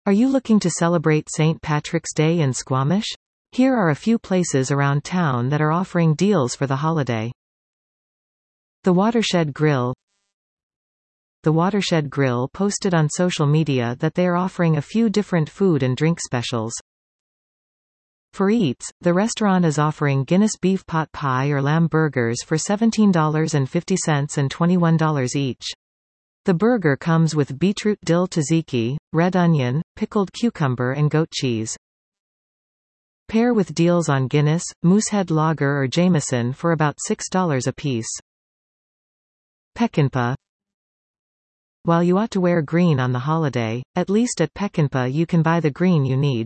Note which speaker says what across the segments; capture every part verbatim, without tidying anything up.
Speaker 1: Are you looking to celebrate Saint Patrick's Day in Squamish? Here are a few places around town that are offering deals for the holiday. The Watershed Grill. The Watershed Grill posted on social media that they are offering a few different food and drink specials. For Eats, the restaurant is offering Guinness beef pot pie or lamb burgers for seventeen dollars and fifty cents and twenty-one dollars each. The burger comes with beetroot dill tzatziki, red onion, pickled cucumber and goat cheese. Pair with deals on Guinness, Moosehead Lager or Jameson for about six dollars a piece. Peckinpah. While you ought to wear green on the holiday, at least at Peckinpah you can buy the green you need.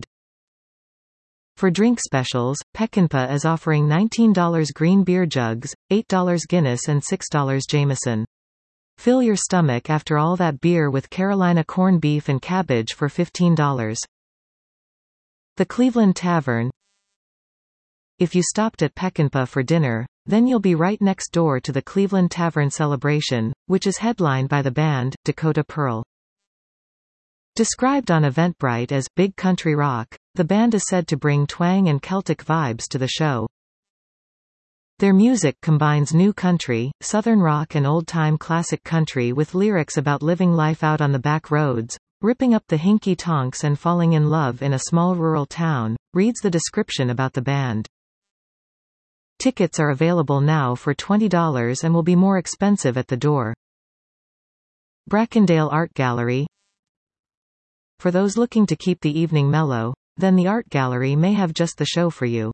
Speaker 1: For drink specials, Peckinpah is offering nineteen dollars green beer jugs, eight dollars Guinness and six dollars Jameson. Fill your stomach after all that beer with Carolina corned beef and cabbage for fifteen dollars. The Cleveland Tavern. If you stopped at Peckinpah for dinner, then you'll be right next door to the Cleveland Tavern celebration, which is headlined by the band, Dakota Pearl. Described on Eventbrite as Big Country Rock, the band is said to bring twang and Celtic vibes to the show. Their music combines new country, southern rock and old-time classic country with lyrics about living life out on the back roads, ripping up the hinky-tonks and falling in love in a small rural town, reads the description about the band. Tickets are available now for twenty dollars and will be more expensive at the door. Brackendale Art Gallery. For those looking to keep the evening mellow, then the art gallery may have just the show for you.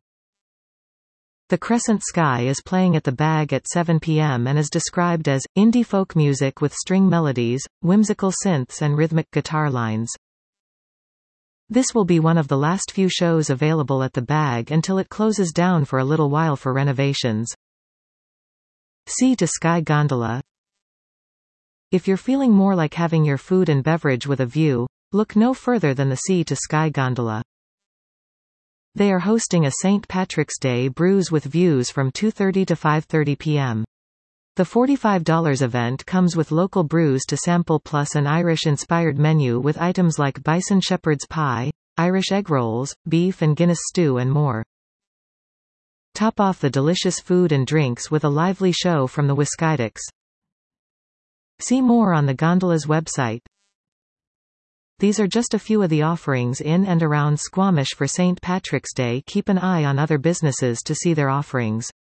Speaker 1: The Crescent Sky is playing at the Bag at seven p m and is described as indie folk music with string melodies, whimsical synths and rhythmic guitar lines. This will be one of the last few shows available at the Bag until it closes down for a little while for renovations. Sea to Sky Gondola. If you're feeling more like having your food and beverage with a view, look no further than the Sea to Sky Gondola. They are hosting a Saint Patrick's Day brews with views from two thirty to five thirty p m The forty-five dollars event comes with local brews to sample plus an Irish-inspired menu with items like bison shepherd's pie, Irish egg rolls, beef and Guinness stew and more. Top off the delicious food and drinks with a lively show from the Whiskitics. See more on the gondola's website. These are just a few of the offerings in and around Squamish for Saint Patrick's Day. Keep an eye on other businesses to see their offerings.